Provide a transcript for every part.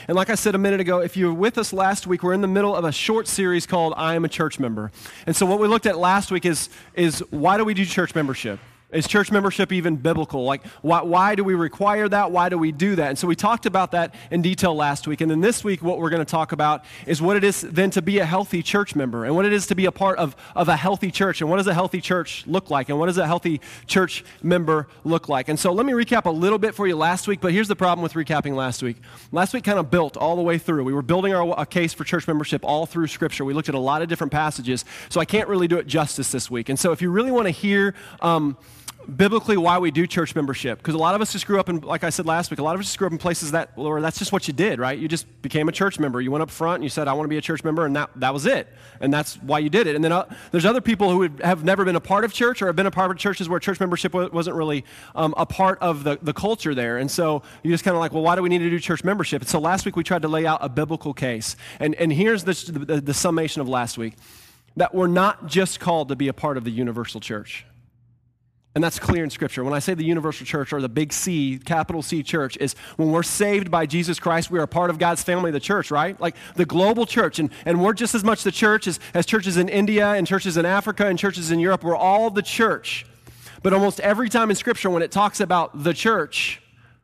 And like I said a minute ago, if you were with us last week, we're in the middle of a short series called I Am a Church Member. And so what we looked at last week is why do we do church membership? Is church membership even biblical? Like, why do we require that? Why do we do that? And so we talked about that in detail last week. And then this week, what we're going to talk about is what it is then to be a healthy church member and what it is to be a part of a healthy church. And what does a healthy church look like? And what does a healthy church member look like? And so let me recap a little bit for you last week, but here's the problem with recapping last week. Last week kind of built all the way through. We were building a case for church membership all through Scripture. We looked at a lot of different passages, so I can't really do it justice this week. And so if you really want to hear biblically why we do church membership, because a lot of us just grew up in, like I said last week, a lot of us just grew up in places where that's just what you did, right? You just became a church member. You went up front and you said, I want to be a church member, and that was it. And that's why you did it. And then there's other people who have never been a part of church or have been a part of churches where church membership wasn't really a part of the culture there. And so you just kind of like, well, why do we need to do church membership? And so last week we tried to lay out a biblical case. And here's the summation of last week, that we're not just called to be a part of the universal church. And that's clear in Scripture. When I say the universal church or the big C, capital C church, is when we're saved by Jesus Christ, we are a part of God's family, the church, right? Like the global church. And we're just as much the church as churches in India and churches in Africa and churches in Europe. We're all the church. But almost every time in Scripture when it talks about the church,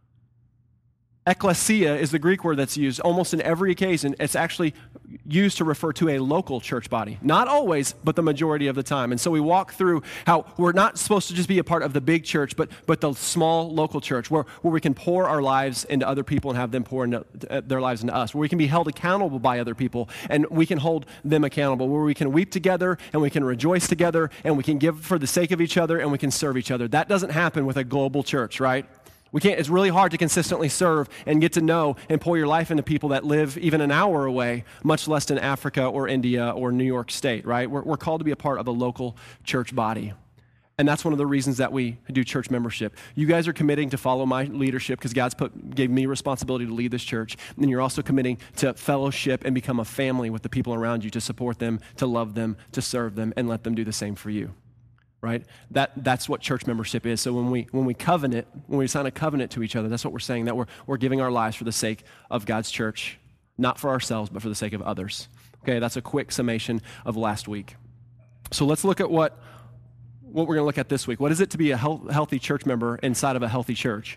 ecclesia is the Greek word that's used. Almost in every occasion, it's actually used to refer to a local church body. Not always, but the majority of the time. And so we walk through how we're not supposed to just be a part of the big church, but the small local church where we can pour our lives into other people and have them pour their lives into us, where we can be held accountable by other people and we can hold them accountable, where we can weep together and we can rejoice together and we can give for the sake of each other and we can serve each other. That doesn't happen with a global church, right? We can't. It's really hard to consistently serve and get to know and pour your life into people that live even an hour away, much less in Africa or India or New York State, right? We're called to be a part of a local church body. And that's one of the reasons that we do church membership. You guys are committing to follow my leadership because God's gave me responsibility to lead this church. And you're also committing to fellowship and become a family with the people around you, to support them, to love them, to serve them, and let them do the same for you. Right? That's what church membership is. So when we covenant, when we sign a covenant to each other, that's what we're saying, that we're giving our lives for the sake of God's church, not for ourselves, but for the sake of others. Okay, that's a quick summation of last week. So let's look at what we're going to look at this week. What is it to be a healthy church member inside of a healthy church?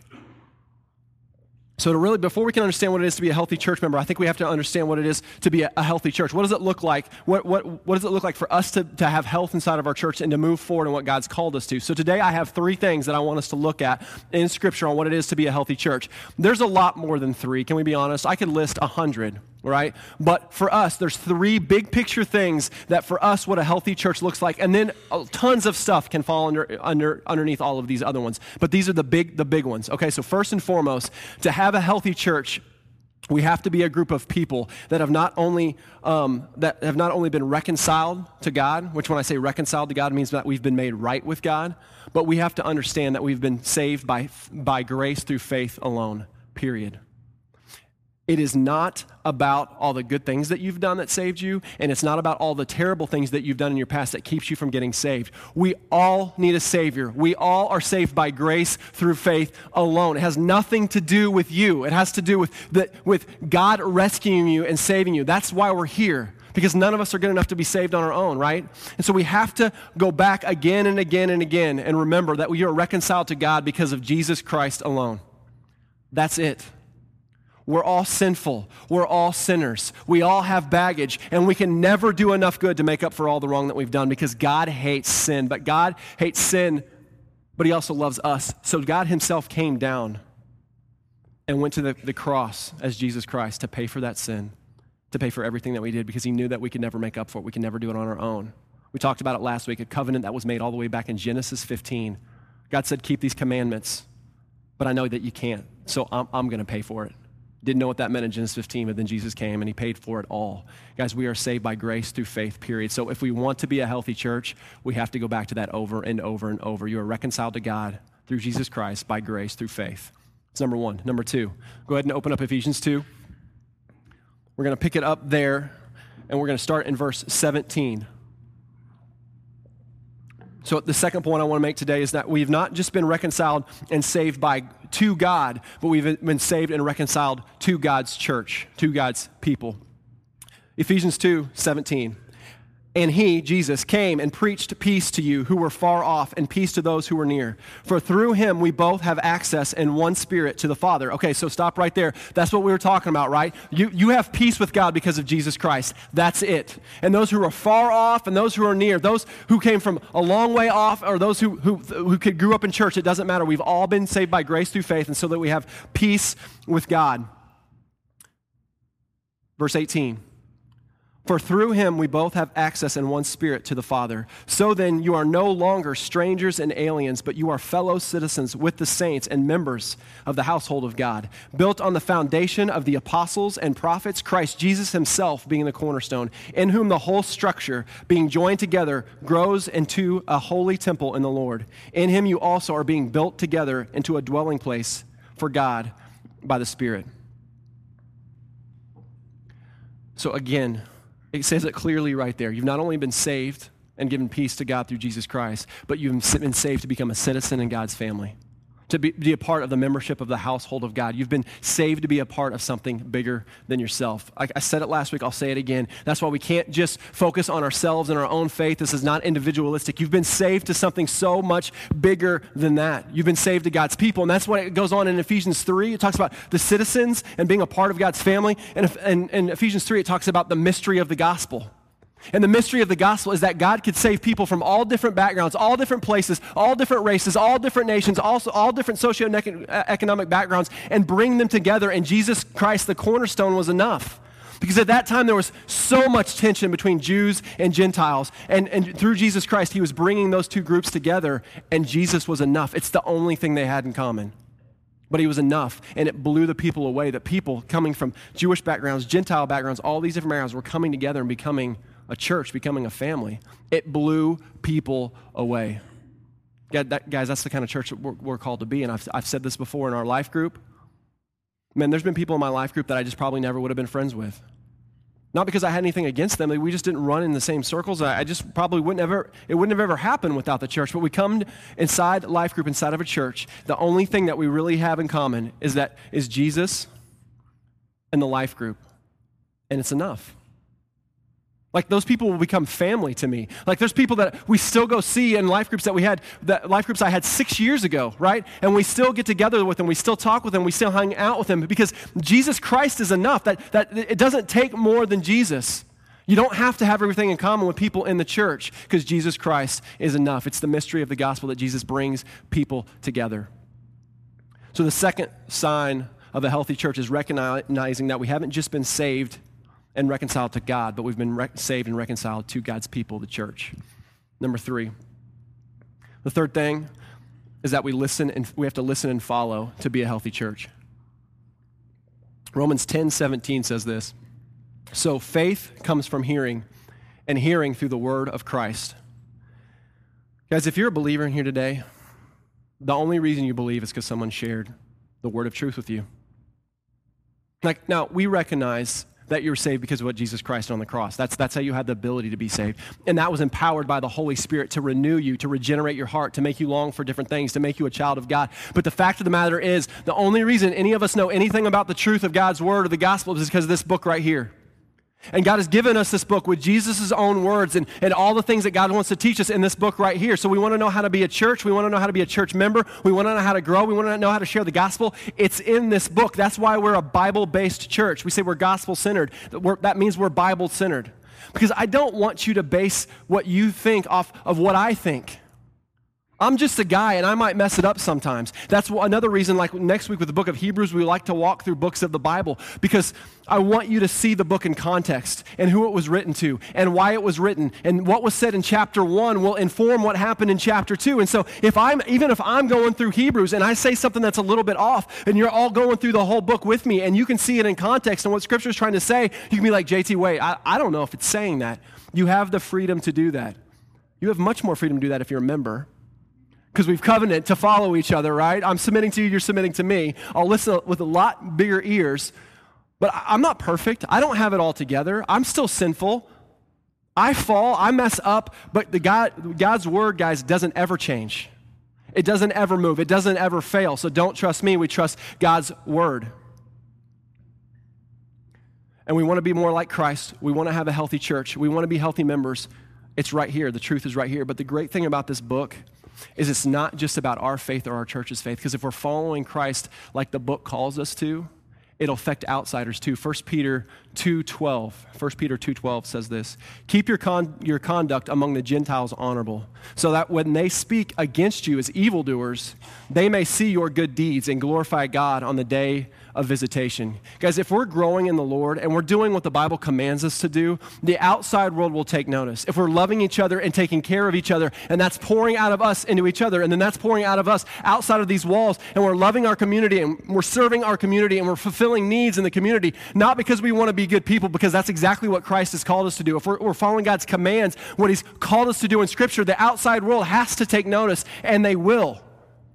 So before we can understand what it is to be a healthy church member, I think we have to understand what it is to be a healthy church. What does it look like? What does it look like for us to have health inside of our church and to move forward in what God's called us to? So today I have 3 things that I want us to look at in Scripture on what it is to be a healthy church. There's a lot more than 3. Can we be honest? I could list 100. Right? But for us, there's 3 big picture things that for us, what a healthy church looks like. And then tons of stuff can fall underneath all of these other ones. But these are the big ones. Okay, so first and foremost, to have a healthy church, we have to be a group of people that have not only been reconciled to God, which when I say reconciled to God means that we've been made right with God, but we have to understand that we've been saved by grace through faith alone, period. It is not about all the good things that you've done that saved you, and it's not about all the terrible things that you've done in your past that keeps you from getting saved. We all need a Savior. We all are saved by grace through faith alone. It has nothing to do with you. It has to do with God rescuing you and saving you. That's why we're here, because none of us are good enough to be saved on our own, right? And so we have to go back again and again and again and remember that we are reconciled to God because of Jesus Christ alone. That's it. We're all sinful. We're all sinners. We all have baggage, and we can never do enough good to make up for all the wrong that we've done because God hates sin. But God hates sin, but he also loves us. So God himself came down and went to the cross as Jesus Christ to pay for that sin, to pay for everything that we did because he knew that we could never make up for it. We could never do it on our own. We talked about it last week, a covenant that was made all the way back in Genesis 15. God said, keep these commandments, but I know that you can't, so I'm going to pay for it. Didn't know what that meant in Genesis 15, but then Jesus came and he paid for it all. Guys, we are saved by grace through faith, period. So if we want to be a healthy church, we have to go back to that over and over and over. You are reconciled to God through Jesus Christ by grace through faith. That's number 1. Number 2, go ahead and open up Ephesians 2. We're going to pick it up there, and we're going to start in verse 17. So the second point I want to make today is that we've not just been reconciled and saved by to God, but we've been saved and reconciled to God's church, to God's people. Ephesians 2:17. And he, Jesus, came and preached peace to you who were far off and peace to those who were near. For through him we both have access in one spirit to the Father. Okay, so stop right there. That's what we were talking about, right? You have peace with God because of Jesus Christ. That's it. And those who are far off and those who are near, those who came from a long way off or those who grew up in church, it doesn't matter. We've all been saved by grace through faith, and so that we have peace with God. Verse 18. For through him we both have access in one spirit to the Father. So then you are no longer strangers and aliens, but you are fellow citizens with the saints and members of the household of God, built on the foundation of the apostles and prophets, Christ Jesus himself being the cornerstone, in whom the whole structure, being joined together, grows into a holy temple in the Lord. In him you also are being built together into a dwelling place for God by the Spirit. So again, it says it clearly right there. You've not only been saved and given peace to God through Jesus Christ, but you've been saved to become a citizen in God's family, to be a part of the membership of the household of God. You've been saved to be a part of something bigger than yourself. I said it last week, I'll say it again. That's why we can't just focus on ourselves and our own faith. This is not individualistic. You've been saved to something so much bigger than that. You've been saved to God's people, and that's what it goes on in Ephesians 3. It talks about the citizens and being a part of God's family, and in Ephesians 3 it talks about the mystery of the gospel. And the mystery of the gospel is that God could save people from all different backgrounds, all different places, all different races, all different nations, also all different socioeconomic backgrounds, and bring them together. And Jesus Christ, the cornerstone, was enough. Because at that time there was so much tension between Jews and Gentiles. And through Jesus Christ, he was bringing those two groups together, and Jesus was enough. It's the only thing they had in common. But he was enough, and it blew the people away. That people coming from Jewish backgrounds, Gentile backgrounds, all these different backgrounds were coming together and becoming a church, becoming a family. It blew people away. Guys, that's the kind of church that we're called to be, and I've said this before in our life group. Man, there's been people in my life group that I just probably never would have been friends with. Not because I had anything against them. We just didn't run in the same circles. I just probably it wouldn't have ever happened without the church. But we come inside life group, inside of a church. The only thing that we really have in common is Jesus and the life group. And it's enough. Like, those people will become family to me. Like, there's people that we still go see in life groups life groups I had 6 years ago, right? And we still get together with them, we still talk with them, we still hang out with them, because Jesus Christ is enough. That it doesn't take more than Jesus. You don't have to have everything in common with people in the church, because Jesus Christ is enough. It's the mystery of the gospel that Jesus brings people together. So the second sign of a healthy church is recognizing that we haven't just been saved and reconciled to God, but we've been saved and reconciled to God's people, the church. Number 3. The third thing is that we have to listen and follow to be a healthy church. Romans 10:17 says this. So faith comes from hearing, and hearing through the word of Christ. Guys, if you're a believer in here today, the only reason you believe is because someone shared the word of truth with you. Like, now, we recognize that you're saved because of what Jesus Christ did on the cross. That's how you had the ability to be saved. And that was empowered by the Holy Spirit to renew you, to regenerate your heart, to make you long for different things, to make you a child of God. But the fact of the matter is, the only reason any of us know anything about the truth of God's word or the gospel is because of this book right here. And God has given us this book with Jesus' own words and all the things that God wants to teach us in this book right here. So we want to know how to be a church. We want to know how to be a church member. We want to know how to grow. We want to know how to share the gospel. It's in this book. That's why we're a Bible-based church. We say we're gospel-centered. That means we're Bible-centered. Because I don't want you to base what you think off of what I think. I'm just a guy, and I might mess it up sometimes. That's another reason, like next week with the book of Hebrews, we like to walk through books of the Bible, because I want you to see the book in context and who it was written to and why it was written, and what was said in chapter 1 will inform what happened in chapter 2. And so even if I'm going through Hebrews and I say something that's a little bit off, and you're all going through the whole book with me, and you can see it in context and what Scripture is trying to say, you can be like, JT, wait, I don't know if it's saying that. You have the freedom to do that. You have much more freedom to do that if you're a member. Because we've covenanted to follow each other, right? I'm submitting to you, you're submitting to me. I'll listen with a lot bigger ears. But I'm not perfect. I don't have it all together. I'm still sinful. I fall, I mess up, but God's word, guys, doesn't ever change. It doesn't ever move. It doesn't ever fail. So don't trust me. We trust God's word. And we want to be more like Christ. We want to have a healthy church. We want to be healthy members. It's right here. The truth is right here. But the great thing about this book is it's not just about our faith or our church's faith, because if we're following Christ like the book calls us to, it'll affect outsiders too. 1 Peter 2:12 says this, keep your conduct among the Gentiles honorable, so that when they speak against you as evildoers, they may see your good deeds and glorify God on the day of visitation. Guys, if we're growing in the Lord and we're doing what the Bible commands us to do, the outside world will take notice. If we're loving each other and taking care of each other, and that's pouring out of us into each other, and then that's pouring out of us outside of these walls, and we're loving our community, and we're serving our community, and we're fulfilling needs in the community, not because we want to be good people, because that's exactly what Christ has called us to do. If we're following God's commands, what he's called us to do in Scripture, the outside world has to take notice, and they will.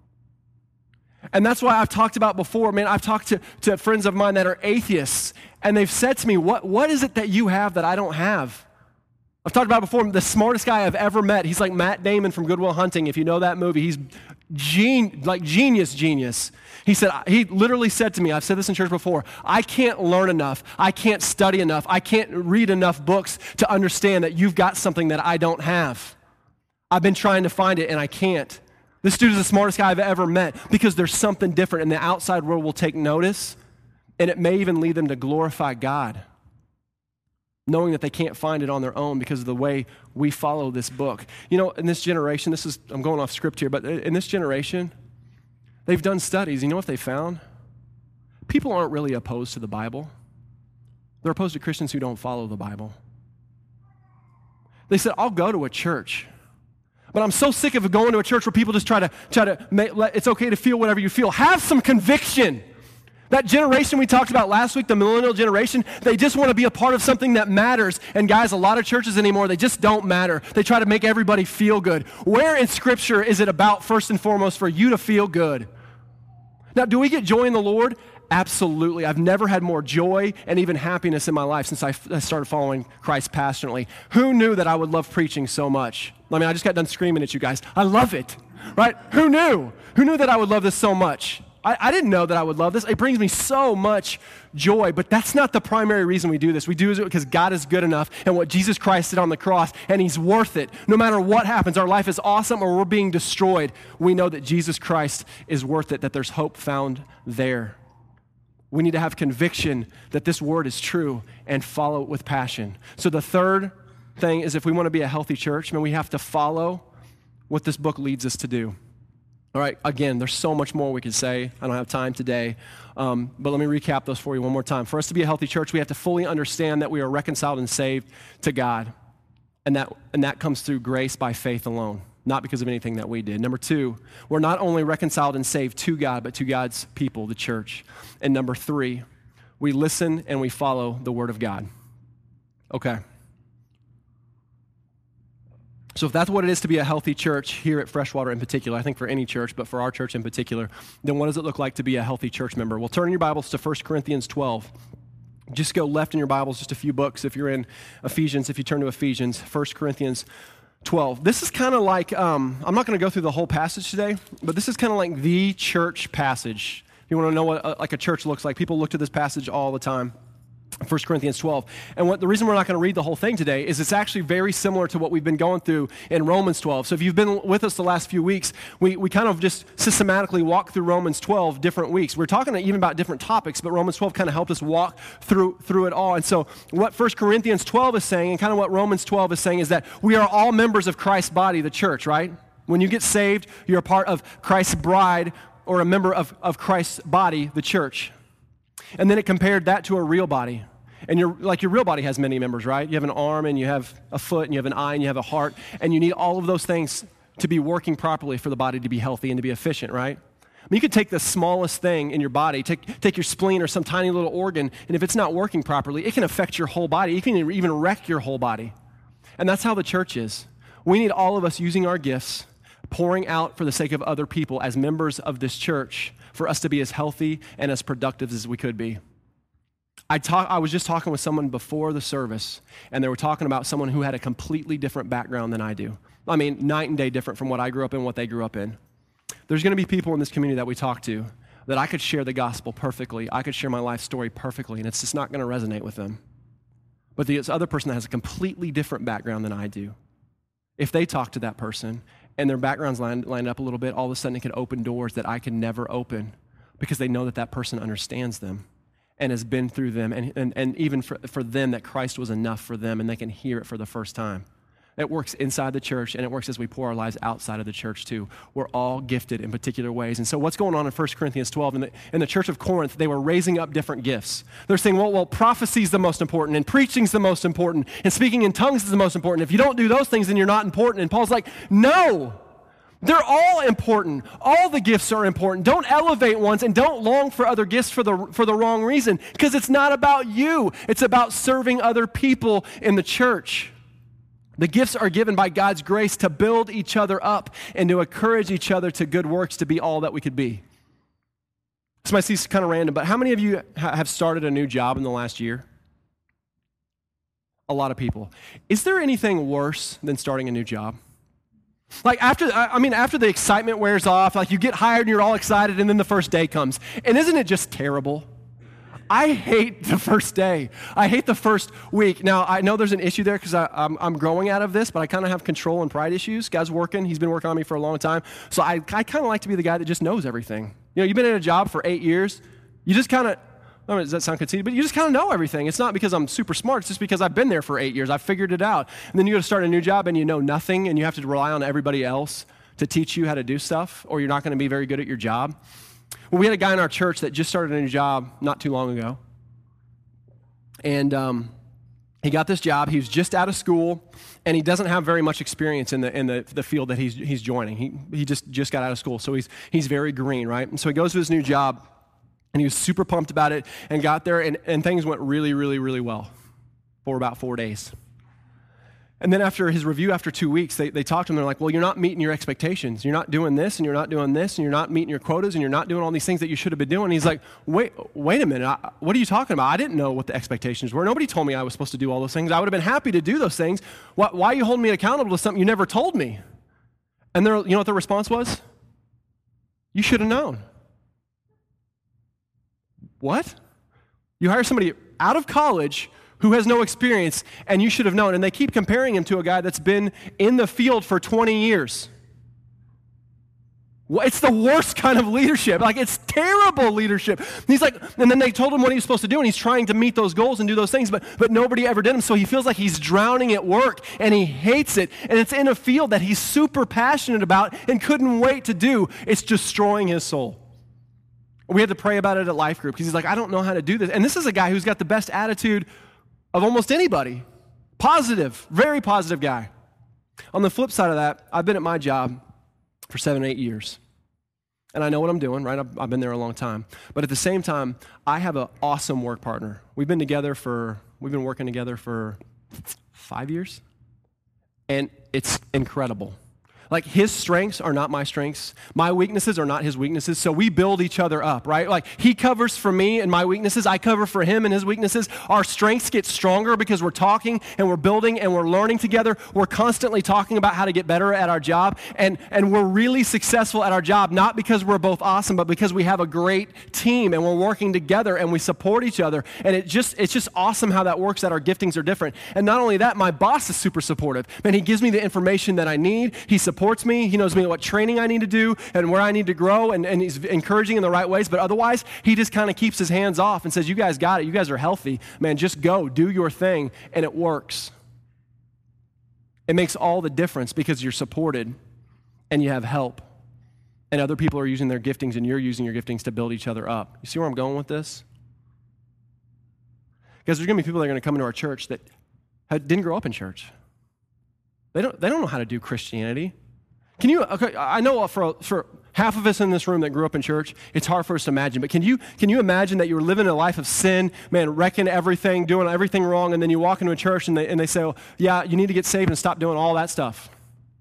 And that's why I've talked about before, man, I've talked to friends of mine that are atheists, and they've said to me, what is it that you have that I don't have? I've talked about before, the smartest guy I've ever met. He's like Matt Damon from Good Will Hunting. If you know that movie, he's genius. He literally said to me, I've said this in church before, I can't learn enough. I can't study enough. I can't read enough books to understand that you've got something that I don't have. I've been trying to find it, and I can't. This dude is the smartest guy I've ever met because there's something different, and the outside world will take notice, and it may even lead them to glorify God, knowing that they can't find it on their own because of the way we follow this book. You know, in this generation, I'm going off script here, but in this generation, they've done studies. You know what they found? People aren't really opposed to the Bible. They're opposed to Christians who don't follow the Bible. They said, I'll go to a church, but I'm so sick of going to a church where people just try to make, it's okay to feel whatever you feel. Have some conviction. That generation we talked about last week, the millennial generation, they just want to be a part of something that matters. And guys, a lot of churches anymore, they just don't matter. They try to make everybody feel good. Where in Scripture is it about, first and foremost, for you to feel good? Now, do we get joy in the Lord? Absolutely. I've never had more joy and even happiness in my life since I started following Christ passionately. Who knew that I would love preaching so much? I mean, I just got done screaming at you guys. I love it, right? Who knew? Who knew that I would love this so much? I didn't know that I would love this. It brings me so much joy, but that's not the primary reason we do this. We do it because God is good enough and what Jesus Christ did on the cross, and he's worth it. No matter what happens, our life is awesome or we're being destroyed, we know that Jesus Christ is worth it, that there's hope found there. We need to have conviction that this word is true and follow it with passion. So the third thing is, if we want to be a healthy church, we have to follow what this book leads us to do. All right, again, there's so much more we could say. I don't have time today, but let me recap those for you one more time. For us to be a healthy church, we have to fully understand that we are reconciled and saved to God, and that comes through grace by faith alone, not because of anything that we did. Number two, we're not only reconciled and saved to God, but to God's people, the church. And number three, we listen and we follow the Word of God. Okay. So if that's what it is to be a healthy church here at Freshwater in particular, I think for any church, but for our church in particular, then what does it look like to be a healthy church member? Well, turn your Bibles to 1 Corinthians 12. Just go left in your Bibles, just a few books. If you're in Ephesians, if you turn to Ephesians, 1 Corinthians 12. This is kind of like, I'm not going to go through the whole passage today, but this is kind of like the church passage. If you want to know what like a church looks like, people look to this passage all the time. 1 Corinthians 12. And the reason we're not going to read the whole thing today is it's actually very similar to what we've been going through in Romans 12. So if you've been with us the last few weeks, we kind of just systematically walk through Romans 12 different weeks. We're talking even about different topics, but Romans 12 kind of helped us walk through it all. And so what 1 Corinthians 12 is saying, and kind of what Romans 12 is saying, is that we are all members of Christ's body, the church, right? When you get saved, you're a part of Christ's bride or a member of Christ's body, the church. And then it compared that to a real body. And your real body has many members, right? You have an arm, and you have a foot, and you have an eye, and you have a heart, and you need all of those things to be working properly for the body to be healthy and to be efficient, right? I mean, you could take the smallest thing in your body, take your spleen or some tiny little organ, and if it's not working properly, it can affect your whole body. It can even wreck your whole body. And that's how the church is. We need all of us using our gifts, pouring out for the sake of other people as members of this church for us to be as healthy and as productive as we could be. I was just talking with someone before the service, and they were talking about someone who had a completely different background than I do. I mean, night and day different from what I grew up in, what they grew up in. there's going to be people in this community that we talk to that I could share the gospel perfectly. I could share my life story perfectly, and it's just not going to resonate with them. But this other person that has a completely different background than I do, if they talk to that person and their backgrounds lined up a little bit, all of a sudden it could open doors that I could never open because they know that that person understands them and has been through them, and even for them that Christ was enough for them, and they can hear it for the first time. It works inside the church, and it works as we pour our lives outside of the church too. We're all gifted in particular ways. And so what's going on in 1 Corinthians 12, in the church of Corinth, they were raising up different gifts. They're saying, well, prophecy is the most important, and preaching is the most important, and speaking in tongues is the most important. If you don't do those things, then you're not important. And Paul's like, no, they're all important. All the gifts are important. Don't elevate ones, and don't long for other gifts for the wrong reason, because it's not about you. It's about serving other people in the church. The gifts are given by God's grace to build each other up and to encourage each other to good works to be all that we could be. This might seem kind of random, but how many of you have started a new job in the last year? A lot of people. Is there anything worse than starting a new job? Like after the excitement wears off, like you get hired and you're all excited, and then the first day comes. And isn't it just terrible? I hate the first day. I hate the first week. Now, I know there's an issue there because I'm growing out of this, but I kind of have control and pride issues. God's working. He's been working on me for a long time. So I kind of like to be the guy that just knows everything. You know, you've been in a job for 8 years. You just kind of, I mean, does that sound conceited? But you just kind of know everything. It's not because I'm super smart. It's just because I've been there for 8 years. I've figured it out. And then you go to start a new job and you know nothing, and you have to rely on everybody else to teach you how to do stuff, or you're not going to be very good at your job. Well, we had a guy in our church that just started a new job not too long ago. And he got this job. He was just out of school, and he doesn't have very much experience in the field that he's joining. He just got out of school, so he's very green, right? And so he goes to his new job, and he was super pumped about it, and got there, and things went really, really, really well for about 4 days. And then after his review, after 2 weeks, they talked to him. They're like, well, you're not meeting your expectations. You're not doing this, and you're not doing this, and you're not meeting your quotas, and you're not doing all these things that you should have been doing. And he's like, wait a minute. What are you talking about? I didn't know what the expectations were. Nobody told me I was supposed to do all those things. I would have been happy to do those things. Why are you holding me accountable to something you never told me? And you know what their response was? You should have known. What? You hire somebody out of college who has no experience, and you should have known. And they keep comparing him to a guy that's been in the field for 20 years. Well, it's the worst kind of leadership. Like, it's terrible leadership. He's like, and then they told him what he was supposed to do, and he's trying to meet those goals and do those things, but nobody ever did them. So he feels like he's drowning at work, and he hates it. And it's in a field that he's super passionate about and couldn't wait to do. It's destroying his soul. We had to pray about it at Life Group, because he's like, I don't know how to do this. And this is a guy who's got the best attitude of almost anybody. Positive, very positive guy. On the flip side of that, I've been at my job for 7 or 8 years. And I know what I'm doing, right? I've been there a long time. But at the same time, I have an awesome work partner. We've been working together for 5 years. And it's incredible. Like, his strengths are not my strengths. My weaknesses are not his weaknesses. So we build each other up, right? Like, he covers for me and my weaknesses. I cover for him and his weaknesses. Our strengths get stronger because we're talking and we're building and we're learning together. We're constantly talking about how to get better at our job. And we're really successful at our job, not because we're both awesome, but because we have a great team and we're working together and we support each other. And it's just awesome how that works, that our giftings are different. And not only that, my boss is super supportive. Man, he gives me the information that I need. He supports me. He knows me what training I need to do and where I need to grow, and he's encouraging in the right ways. But otherwise, he just kind of keeps his hands off and says, you guys got it. You guys are healthy. Man, just go. Do your thing. And it works. It makes all the difference because you're supported and you have help. And other people are using their giftings and you're using your giftings to build each other up. You see where I'm going with this? Because there's going to be people that are going to come into our church that didn't grow up in church. They don't know how to do Christianity. I know for half of us in this room that grew up in church, it's hard for us to imagine, but can you imagine that you were living a life of sin, man, wrecking everything, doing everything wrong, and then you walk into a church and they say, oh, yeah, you need to get saved and stop doing all that stuff.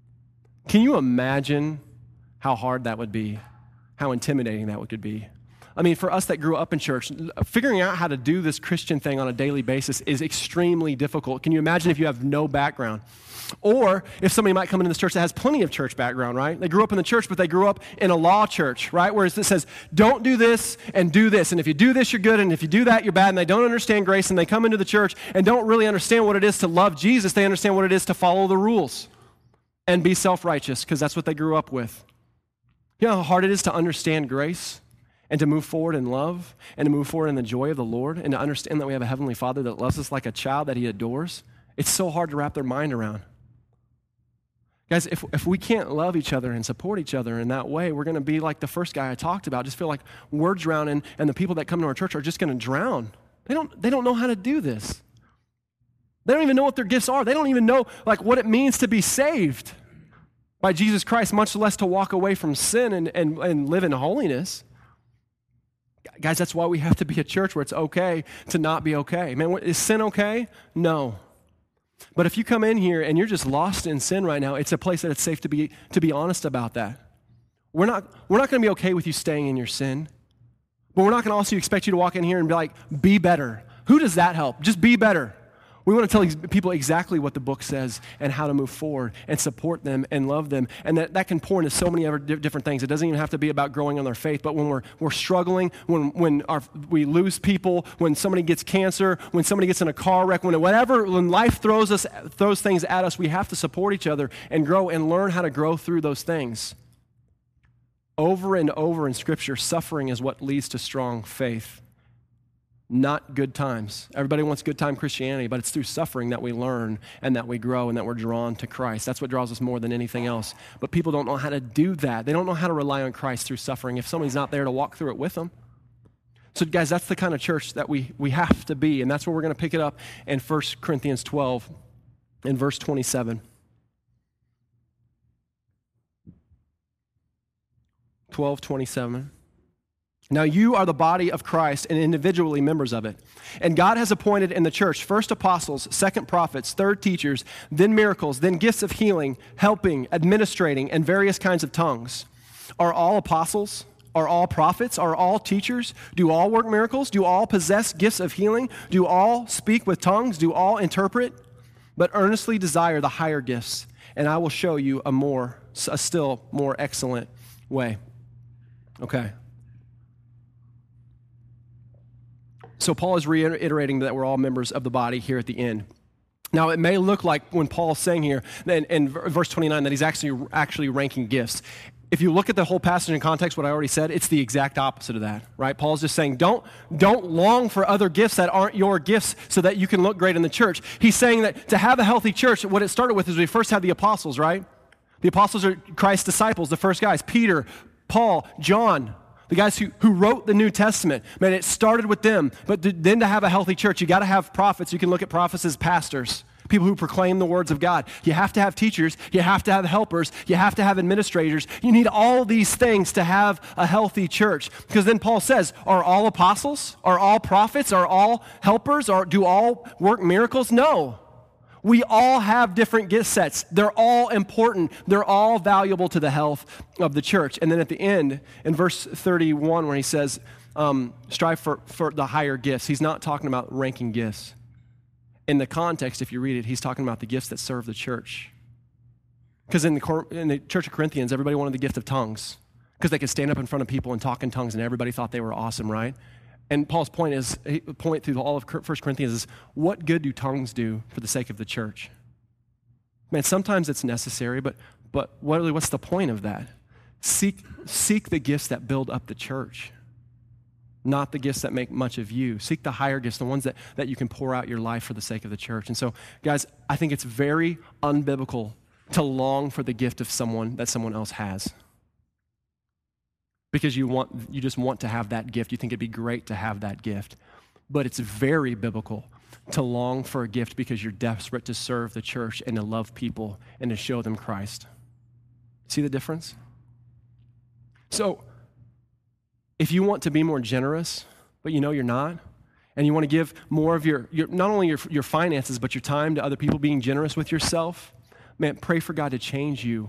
Can you imagine how hard that would be, how intimidating that could be? I mean, for us that grew up in church, figuring out how to do this Christian thing on a daily basis is extremely difficult. Can you imagine if you have no background? Or if somebody might come into this church that has plenty of church background, right? They grew up in the church, but they grew up in a law church, right? Where it says, don't do this and do this. And if you do this, you're good. And if you do that, you're bad. And they don't understand grace. And they come into the church and don't really understand what it is to love Jesus. They understand what it is to follow the rules and be self-righteous, because that's what they grew up with. You know how hard it is to understand grace and to move forward in love and to move forward in the joy of the Lord and to understand that we have a Heavenly Father that loves us like a child that He adores? It's so hard to wrap their mind around. Guys, if we can't love each other and support each other in that way, we're going to be like the first guy I talked about. Just feel like we're drowning, and the people that come to our church are just going to drown. They don't know how to do this. They don't even know what their gifts are. They don't even know like what it means to be saved by Jesus Christ, much less to walk away from sin and live in holiness. Guys, that's why we have to be a church where it's okay to not be okay. Man, is sin okay? No. But if you come in here and you're just lost in sin right now, it's a place that it's safe to be honest about that. We're not going to be okay with you staying in your sin, but we're not going to also expect you to walk in here and be like, be better. Who does that help? Just be better. We want to tell people exactly what the book says and how to move forward and support them and love them. And that can pour into so many other different things. It doesn't even have to be about growing on their faith, but when we're struggling, when we lose people, when somebody gets cancer, when somebody gets in a car wreck, when life throws things at us, we have to support each other and grow and learn how to grow through those things. Over and over in Scripture, suffering is what leads to strong faith. Not good times. Everybody wants good time Christianity, but it's through suffering that we learn and that we grow and that we're drawn to Christ. That's what draws us more than anything else. But people don't know how to do that. They don't know how to rely on Christ through suffering if somebody's not there to walk through it with them. So guys, that's the kind of church that we have to be, and that's where we're going to pick it up in 1 Corinthians 12 in verse 27. 12:27. Now you are the body of Christ and individually members of it. And God has appointed in the church first apostles, second prophets, third teachers, then miracles, then gifts of healing, helping, administrating, and various kinds of tongues. Are all apostles? Are all prophets? Are all teachers? Do all work miracles? Do all possess gifts of healing? Do all speak with tongues? Do all interpret? But earnestly desire the higher gifts, and I will show you a still more excellent way. Okay. So Paul is reiterating that we're all members of the body here at the end. Now, it may look like when Paul's saying here in verse 29 that he's actually ranking gifts. If you look at the whole passage in context, what I already said, it's the exact opposite of that, right? Paul's just saying, don't long for other gifts that aren't your gifts so that you can look great in the church. He's saying that to have a healthy church, what it started with is we first have the apostles, right? The apostles are Christ's disciples, the first guys, Peter, Paul, John, the guys who wrote the New Testament. Man, it started with them. But then to have a healthy church, you got to have prophets. You can look at prophets as pastors, people who proclaim the words of God. You have to have teachers. You have to have helpers. You have to have administrators. You need all these things to have a healthy church. Because then Paul says, are all apostles? Are all prophets? Are all helpers? Or do all work miracles? No. We all have different gift sets. They're all important. They're all valuable to the health of the church. And then at the end, in verse 31, where he says, strive for the higher gifts, he's not talking about ranking gifts. In the context, if you read it, he's talking about the gifts that serve the church. Because in the church of Corinthians, everybody wanted the gift of tongues because they could stand up in front of people and talk in tongues, and everybody thought they were awesome, right? And Paul's point through all of 1 Corinthians is, what good do tongues do for the sake of the church? Man, sometimes it's necessary, but what's the point of that? Seek the gifts that build up the church, not the gifts that make much of you. Seek the higher gifts, the ones that you can pour out your life for the sake of the church. And so, guys, I think it's very unbiblical to long for the gift of someone that someone else has. Because you just want to have that gift. You think it'd be great to have that gift. But it's very biblical to long for a gift because you're desperate to serve the church and to love people and to show them Christ. See the difference? So, if you want to be more generous, but you know you're not, and you want to give more of your not only your finances, but your time to other people, being generous with yourself, man, pray for God to change you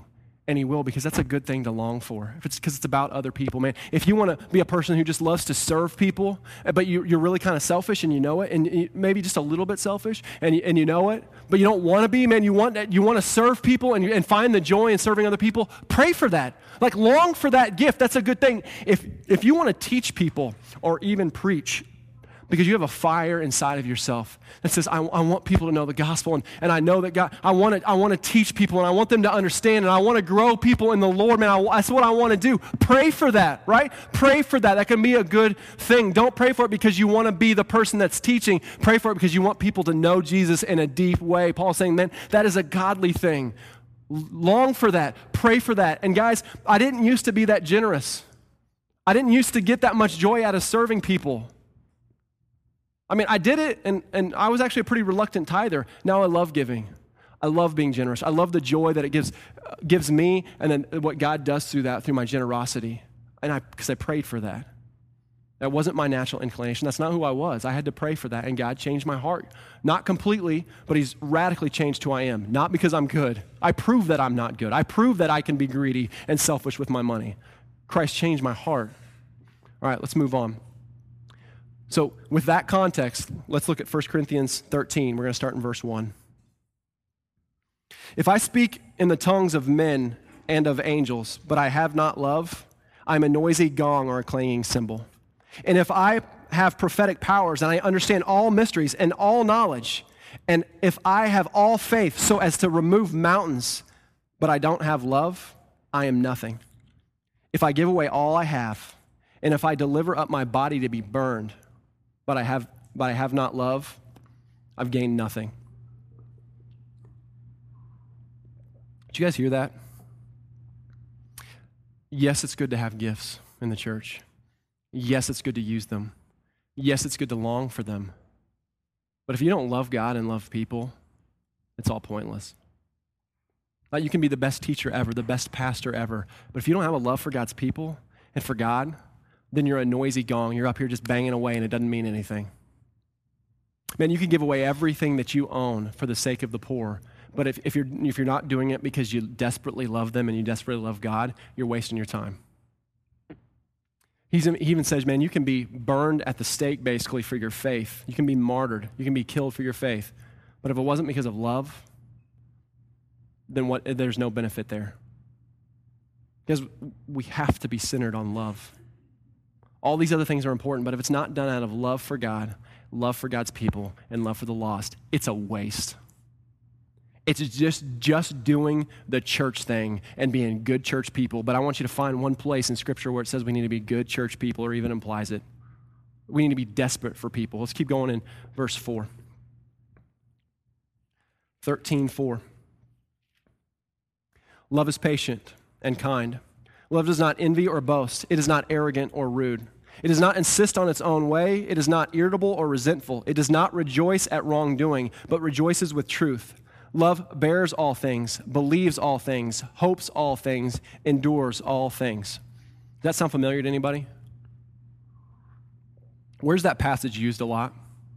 And he will, because that's a good thing to long for. If it's because it's about other people, man. If you want to be a person who just loves to serve people, but you're really kind of selfish and you know it, and maybe just a little bit selfish and you know it, but you don't want to be, man. You want to serve people and find the joy in serving other people. Pray for that. Like, long for that gift. That's a good thing. If you want to teach people or even preach, because you have a fire inside of yourself that says, I want people to know the gospel, and I know that God, I want to teach people, and I want them to understand, and I want to grow people in the Lord, man. That's what I want to do. Pray for that, right? Pray for that. That can be a good thing. Don't pray for it because you want to be the person that's teaching. Pray for it because you want people to know Jesus in a deep way. Paul's saying, man, that is a godly thing. Long for that. Pray for that. And guys, I didn't used to be that generous. I didn't used to get that much joy out of serving people. I mean, I did it, and I was actually a pretty reluctant tither. Now I love giving. I love being generous. I love the joy that it gives me, and then what God does through my generosity. And because I prayed for that. That wasn't my natural inclination. That's not who I was. I had to pray for that, and God changed my heart. Not completely, but he's radically changed who I am. Not because I'm good. I prove that I'm not good. I prove that I can be greedy and selfish with my money. Christ changed my heart. All right, let's move on. So with that context, let's look at 1 Corinthians 13. We're going to start in verse 1. If I speak in the tongues of men and of angels, but I have not love, I'm a noisy gong or a clanging cymbal. And if I have prophetic powers and I understand all mysteries and all knowledge, and if I have all faith so as to remove mountains, but I don't have love, I am nothing. If I give away all I have, and if I deliver up my body to be burned, but I have not love, I've gained nothing. Did you guys hear that? Yes, it's good to have gifts in the church. Yes, it's good to use them. Yes, it's good to long for them. But if you don't love God and love people, it's all pointless. Like, you can be the best teacher ever, the best pastor ever, but if you don't have a love for God's people and for God, then you're a noisy gong. You're up here just banging away, and it doesn't mean anything. Man, you can give away everything that you own for the sake of the poor, but if you're not doing it because you desperately love them and you desperately love God, you're wasting your time. He even says, man, you can be burned at the stake, basically, for your faith. You can be martyred. You can be killed for your faith. But if it wasn't because of love, then there's no benefit there. Because we have to be centered on love. All these other things are important, but if it's not done out of love for God, love for God's people, and love for the lost, it's a waste. It's just doing the church thing and being good church people. But I want you to find one place in Scripture where it says we need to be good church people, or even implies it. We need to be desperate for people. Let's keep going in verse 4. 13:4. Love is patient and kind. Love does not envy or boast. It is not arrogant or rude. It does not insist on its own way. It is not irritable or resentful. It does not rejoice at wrongdoing, but rejoices with truth. Love bears all things, believes all things, hopes all things, endures all things. Does that sound familiar to anybody? Where's that passage used a lot?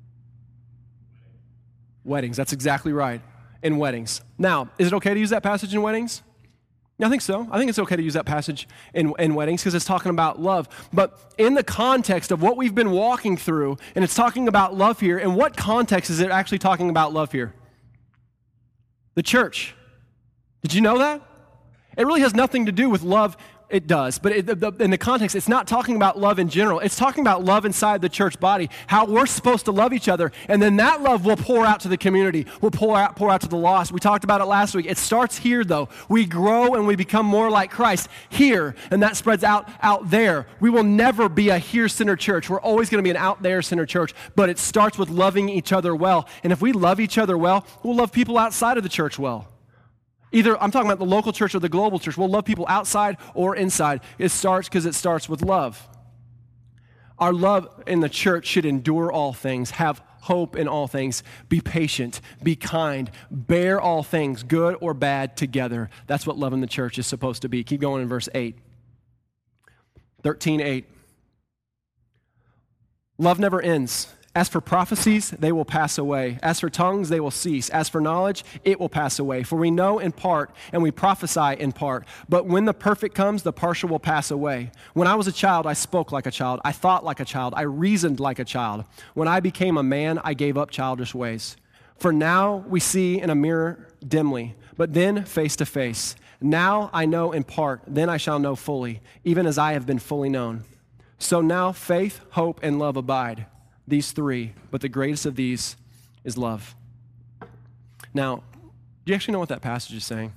Weddings. That's exactly right. In weddings. Now, is it okay to use that passage in weddings? I think so. I think it's okay to use that passage in weddings because it's talking about love. But in the context of what we've been walking through, and it's talking about love here, in what context is it actually talking about love here? The church. Did you know that? It really has nothing to do with love. It does, but in the context, it's not talking about love in general. It's talking about love inside the church body, how we're supposed to love each other, and then that love will pour out to the community, will pour out to the lost. We talked about it last week. It starts here, though. We grow and we become more like Christ here, and that spreads out there. We will never be a here-centered church. We're always going to be an out-there-centered church, but it starts with loving each other well, and if we love each other well, we'll love people outside of the church well. Either I'm talking about the local church or the global church. We'll love people outside or inside. It starts with love. Our love in the church should endure all things, have hope in all things, be patient, be kind, bear all things, good or bad, together. That's what love in the church is supposed to be. Keep going in verse 8. 13:8. Love never ends. As for prophecies, they will pass away. As for tongues, they will cease. As for knowledge, it will pass away. For we know in part, and we prophesy in part. But when the perfect comes, the partial will pass away. When I was a child, I spoke like a child. I thought like a child. I reasoned like a child. When I became a man, I gave up childish ways. For now we see in a mirror dimly, but then face to face. Now I know in part, then I shall know fully, even as I have been fully known. So now faith, hope, and love abide, these three, but the greatest of these is love. Now, do you actually know what that passage is saying?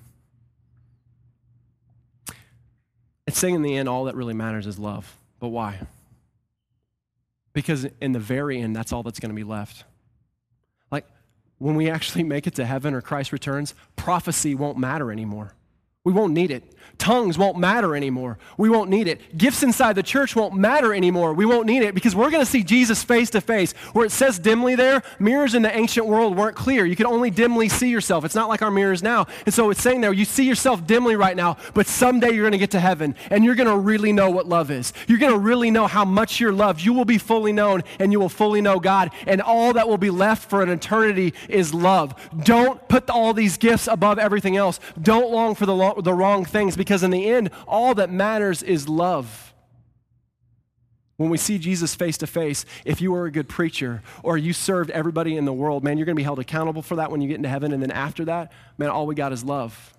It's saying in the end, all that really matters is love. But why? Because in the very end, that's all that's going to be left. Like, when we actually make it to heaven or Christ returns, prophecy won't matter anymore. We won't need it. Tongues won't matter anymore. We won't need it. Gifts inside the church won't matter anymore. We won't need it because we're going to see Jesus face to face. Where it says dimly there, mirrors in the ancient world weren't clear. You could only dimly see yourself. It's not like our mirrors now. And so it's saying there, you see yourself dimly right now, but someday you're going to get to heaven and you're going to really know what love is. You're going to really know how much you're loved. You will be fully known and you will fully know God. And all that will be left for an eternity is love. Don't put all these gifts above everything else. Don't long for the wrong things, because in the end, all that matters is love. When we see Jesus face to face, if you were a good preacher or you served everybody in the world, man, you're going to be held accountable for that when you get into heaven. And then after that, man, all we got is love.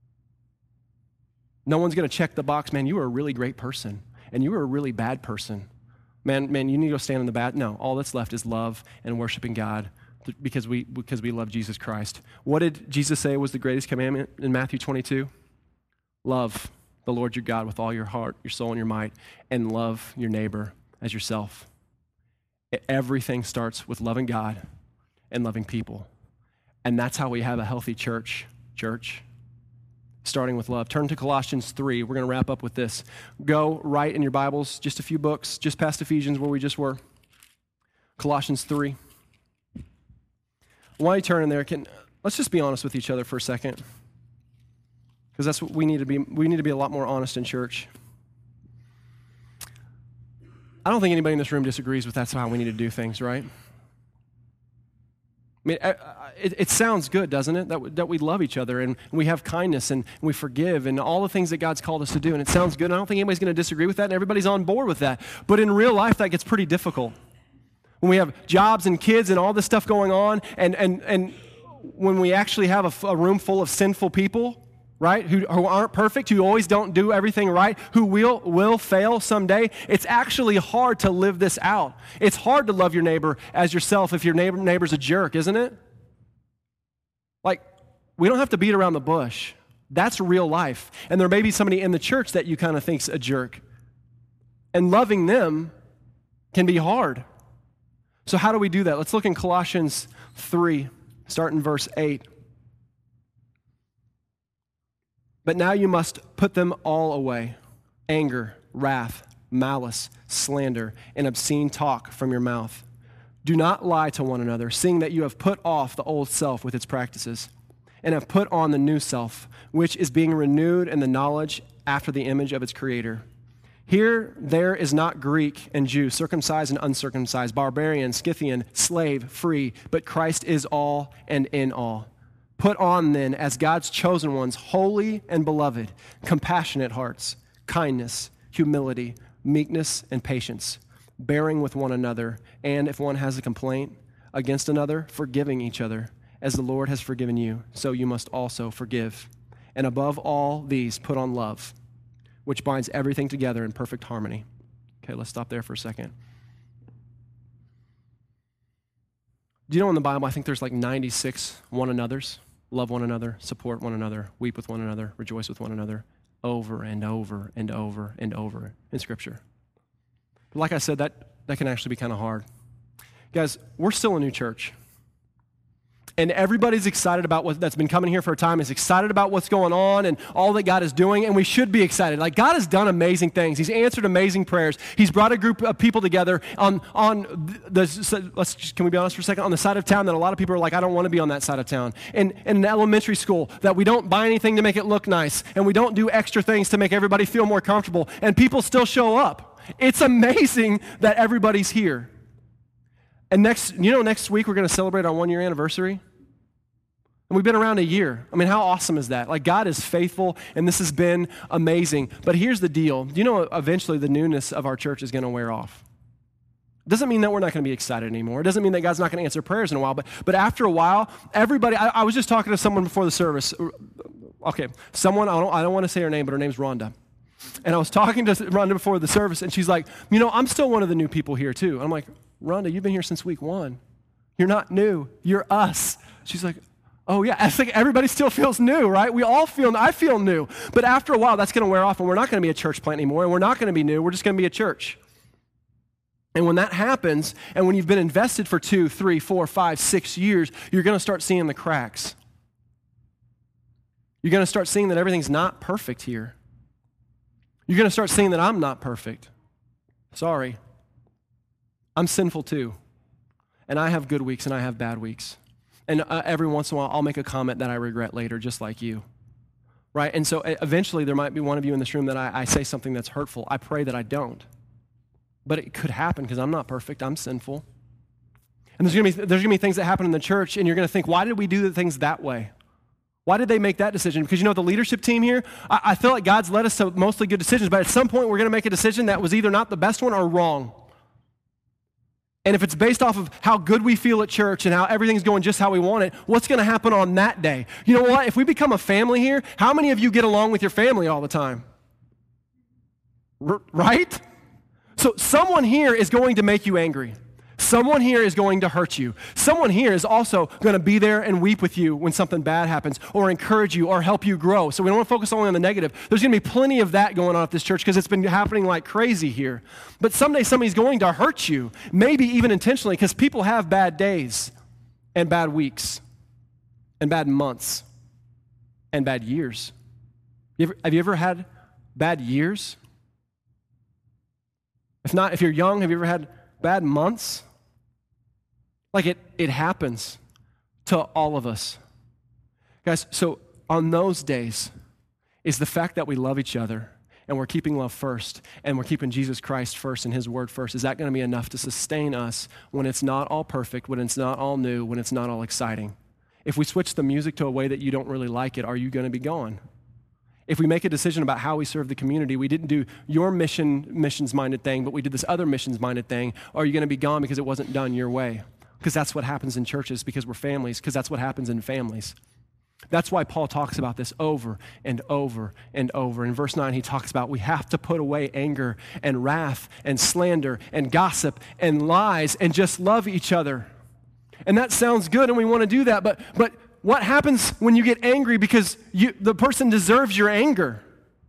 No one's going to check the box, man, you were a really great person and you were a really bad person. Man, you need to go stand in the bad. No, all that's left is love and worshiping God because we love Jesus Christ. What did Jesus say was the greatest commandment in Matthew 22? Love the Lord your God with all your heart, your soul, and your might, and love your neighbor as yourself. Everything starts with loving God and loving people. And that's how we have a healthy church, starting with love. Turn to Colossians 3. We're going to wrap up with this. Go right in your Bibles, just a few books, just past Ephesians where we just were. Colossians 3. While you turn in there, let's just be honest with each other for a second. Because that's what we need to be. We need to be a lot more honest in church. I don't think anybody in this room disagrees with that's how we need to do things, right? I mean, it sounds good, doesn't it? That we love each other and we have kindness and we forgive and all the things that God's called us to do. And it sounds good. And I don't think anybody's going to disagree with that and everybody's on board with that. But in real life, that gets pretty difficult. When we have jobs and kids and all this stuff going on and when we actually have a room full of sinful people, right, who aren't perfect, who always don't do everything right, who will fail someday, it's actually hard to live this out. It's hard to love your neighbor as yourself if your neighbor's a jerk, isn't it? Like, we don't have to beat around the bush. That's real life. And there may be somebody in the church that you kind of think's a jerk. And loving them can be hard. So how do we do that? Let's look in Colossians 3, start in verse 8. But now you must put them all away: anger, wrath, malice, slander, and obscene talk from your mouth. Do not lie to one another, seeing that you have put off the old self with its practices, and have put on the new self, which is being renewed in the knowledge after the image of its creator. Here there is not Greek and Jew, circumcised and uncircumcised, barbarian, Scythian, slave, free, but Christ is all and in all. Put on then, as God's chosen ones, holy and beloved, compassionate hearts, kindness, humility, meekness, and patience, bearing with one another, and if one has a complaint against another, forgiving each other. As the Lord has forgiven you, so you must also forgive. And above all these, put on love, which binds everything together in perfect harmony. Okay, let's stop there for a second. Do you know in the Bible, I think there's like 96 one another's? Love one another, support one another, weep with one another, rejoice with one another, over and over and over and over in Scripture. But like I said, that can actually be kind of hard. Guys, we're still a new church. And everybody's excited about what that's been coming here for a time, is excited about what's going on and all that God is doing, and we should be excited. Like, God has done amazing things. He's answered amazing prayers. He's brought a group of people together can we be honest for a second, on the side of town that a lot of people are like, I don't want to be on that side of town. In an elementary school, that we don't buy anything to make it look nice, and we don't do extra things to make everybody feel more comfortable, and people still show up. It's amazing that everybody's here. And next week we're going to celebrate our 1-year anniversary. And we've been around a year. I mean, how awesome is that? Like, God is faithful, and this has been amazing. But here's the deal. You know, eventually the newness of our church is going to wear off. It doesn't mean that we're not going to be excited anymore. It doesn't mean that God's not going to answer prayers in a while. But after a while, everybody, I was just talking to someone before the service. Okay, someone, I don't want to say her name, but her name's Rhonda. And I was talking to Rhonda before the service, and she's like, you know, I'm still one of the new people here too. And I'm like, Rhonda, you've been here since week 1. You're not new. You're us. She's like, oh yeah, I think everybody still feels new, right? I feel new. But after a while, that's going to wear off, and we're not going to be a church plant anymore, and we're not going to be new. We're just going to be a church. And when that happens, and when you've been invested for 2, 3, 4, 5, 6 years, you're going to start seeing the cracks. You're going to start seeing that everything's not perfect here. You're going to start seeing that I'm not perfect. Sorry. I'm sinful too. And I have good weeks and I have bad weeks. And every once in a while, I'll make a comment that I regret later, just like you. Right? And so eventually there might be one of you in this room that I say something that's hurtful. I pray that I don't. But it could happen because I'm not perfect. I'm sinful. And there's gonna be things that happen in the church, and you're going to think, why did we do the things that way? Why did they make that decision? Because, you know, the leadership team here, I feel like God's led us to mostly good decisions, but at some point we're going to make a decision that was either not the best one or wrong. And if it's based off of how good we feel at church and how everything's going just how we want it, what's going to happen on that day? You know what? If we become a family here, how many of you get along with your family all the time? Right? So someone here is going to make you angry. Someone here is going to hurt you. Someone here is also going to be there and weep with you when something bad happens, or encourage you, or help you grow. So we don't want to focus only on the negative. There's going to be plenty of that going on at this church because it's been happening like crazy here. But someday somebody's going to hurt you, maybe even intentionally, because people have bad days and bad weeks and bad months and bad years. Have you ever had bad years? If not, if you're young, have you ever had bad months? Like it happens to all of us. Guys, so on those days is the fact that we love each other and we're keeping love first and we're keeping Jesus Christ first and his word first. Is that going to be enough to sustain us when it's not all perfect, when it's not all new, when it's not all exciting? If we switch the music to a way that you don't really like it, are you going to be gone? If we make a decision about how we serve the community, we didn't do your missions-minded thing, but we did this other missions-minded thing, are you going to be gone because it wasn't done your way? Because that's what happens in churches, because we're families, because that's what happens in families. That's why Paul talks about this over and over and over. In verse 9, he talks about we have to put away anger and wrath and slander and gossip and lies and just love each other. And that sounds good, and we want to do that, but what happens when you get angry because the person deserves your anger?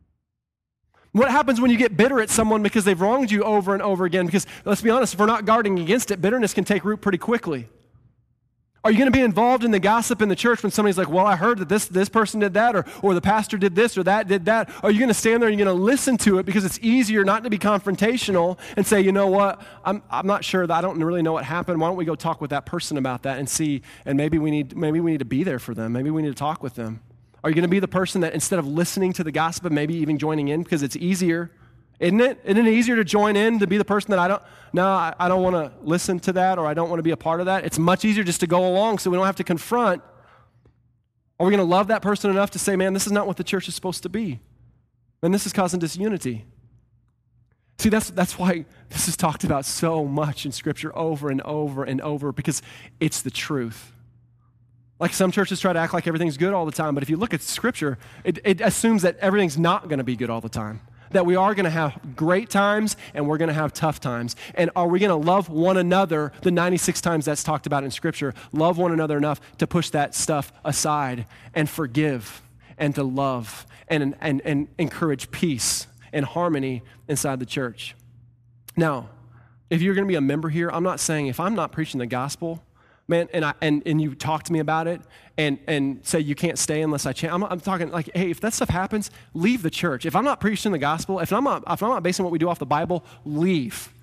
What happens when you get bitter at someone because they've wronged you over and over again? Because let's be honest, if we're not guarding against it, bitterness can take root pretty quickly. Are you going to be involved in the gossip in the church when somebody's like, well, I heard that this person did that, or the pastor did this or that did that? Are you going to stand there and you're going to listen to it because it's easier not to be confrontational and say, you know what, I'm not sure, that I don't really know what happened. Why don't we go talk with that person about that and see, and maybe we need to be there for them. Maybe we need to talk with them. Are you going to be the person that instead of listening to the gossip, maybe even joining in because it's easier? Isn't it? Isn't it easier to join in, to be the person that I don't want to listen to that, or I don't want to be a part of that? It's much easier just to go along so we don't have to confront. Are we going to love that person enough to say, man, this is not what the church is supposed to be? And this is causing disunity. See, that's why this is talked about so much in Scripture over and over and over, because it's the truth. Like some churches try to act like everything's good all the time, but if you look at Scripture, it assumes that everything's not going to be good all the time. That we are going to have great times and we're going to have tough times. And are we going to love one another the 96 times that's talked about in Scripture? Love one another enough to push that stuff aside and forgive and to love and encourage peace and harmony inside the church. Now, if you're going to be a member here, I'm not saying if I'm not preaching the gospel, man, and you talk to me about it and say you can't stay unless I change. I'm talking like, hey, if that stuff happens, leave the church. If I'm not preaching the gospel, if I'm not basing what we do off the Bible, leave.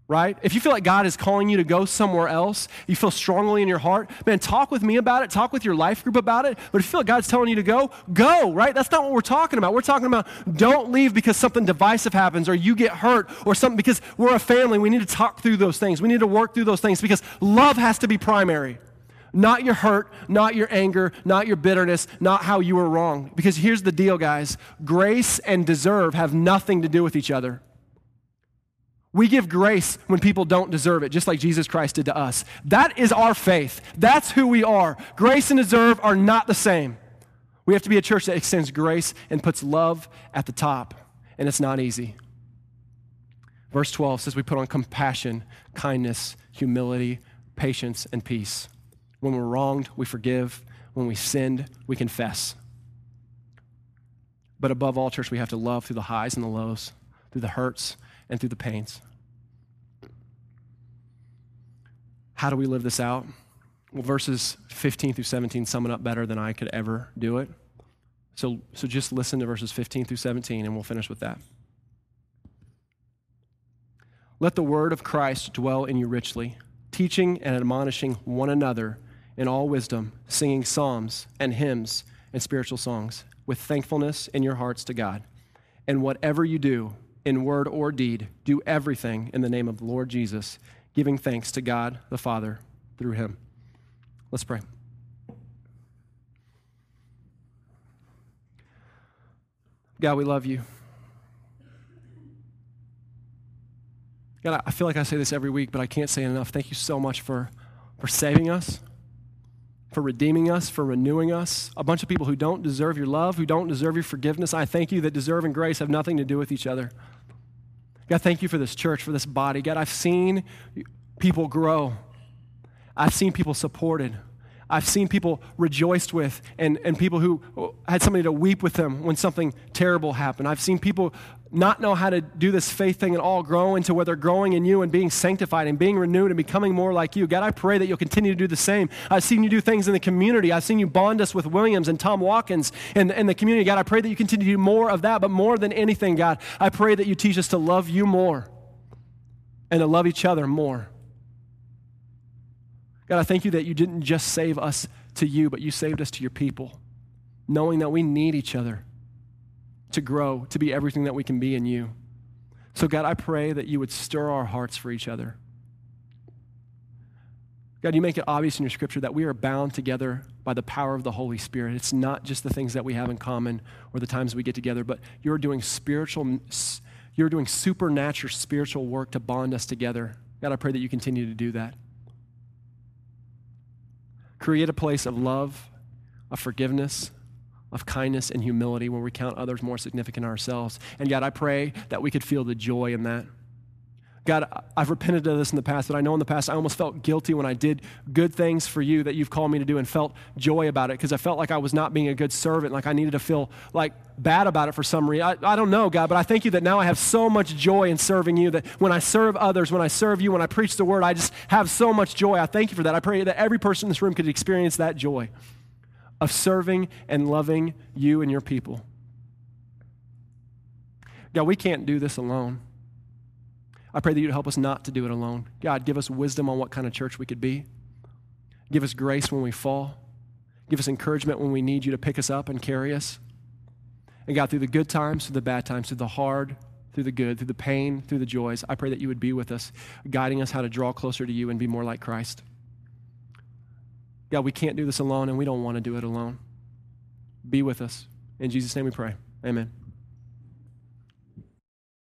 right? If you feel like God is calling you to go somewhere else, you feel strongly in your heart, man, talk with me about it, talk with your life group about it. But if you feel like God's telling you to go, right? That's not what we're talking about. We're talking about don't leave because something divisive happens or you get hurt or something, because we're a family. We need to talk through those things. We need to work through those things because love has to be primary. Not your hurt, not your anger, not your bitterness, not how you were wrong. Because here's the deal, guys. Grace and deserve have nothing to do with each other. We give grace when people don't deserve it, just like Jesus Christ did to us. That is our faith. That's who we are. Grace and deserve are not the same. We have to be a church that extends grace and puts love at the top, and it's not easy. Verse 12 says we put on compassion, kindness, humility, patience, and peace. When we're wronged, we forgive. When we sinned, we confess. But above all, church, we have to love through the highs and the lows, through the hurts and through the pains. How do we live this out? Well, verses 15 through 17 sum it up better than I could ever do it. So just listen to verses 15 through 17, and we'll finish with that. Let the word of Christ dwell in you richly, teaching and admonishing one another in all wisdom, singing psalms and hymns and spiritual songs with thankfulness in your hearts to God. And whatever you do, in word or deed, do everything in the name of the Lord Jesus, giving thanks to God the Father through him. Let's pray. God, we love you. God, I feel like I say this every week, but I can't say it enough. Thank you so much for saving us, for redeeming us, for renewing us. A bunch of people who don't deserve your love, who don't deserve your forgiveness. I thank you that deserve and grace have nothing to do with each other. God, thank you for this church, for this body. God, I've seen people grow. I've seen people supported. I've seen people rejoiced with and people who had somebody to weep with them when something terrible happened. I've seen people not know how to do this faith thing at all, grow into where they're growing in you and being sanctified and being renewed and becoming more like you. God, I pray that you'll continue to do the same. I've seen you do things in the community. I've seen you bond us with Williams and Tom Watkins in the community. God, I pray that you continue to do more of that, but more than anything, God, I pray that you teach us to love you more and to love each other more. God, I thank you that you didn't just save us to you, but you saved us to your people, knowing that we need each other to grow, to be everything that we can be in you. So God, I pray that you would stir our hearts for each other. God, you make it obvious in your scripture that we are bound together by the power of the Holy Spirit. It's not just the things that we have in common or the times we get together, but you're doing supernatural spiritual work to bond us together. God, I pray that you continue to do that. Create a place of love, of forgiveness, of kindness and humility where we count others more significant than ourselves. And God, I pray that we could feel the joy in that. God, I've repented of this in the past, but I know in the past I almost felt guilty when I did good things for you that you've called me to do and felt joy about it because I felt like I was not being a good servant, like I needed to feel like bad about it for some reason. I don't know, God, but I thank you that now I have so much joy in serving you that when I serve others, when I serve you, when I preach the word, I just have so much joy. I thank you for that. I pray that every person in this room could experience that joy of serving and loving you and your people. God, we can't do this alone. I pray that you'd help us not to do it alone. God, give us wisdom on what kind of church we could be. Give us grace when we fall. Give us encouragement when we need you to pick us up and carry us. And God, through the good times, through the bad times, through the hard, through the good, through the pain, through the joys, I pray that you would be with us, guiding us how to draw closer to you and be more like Christ. God, we can't do this alone, and we don't want to do it alone. Be with us. In Jesus' name we pray. Amen.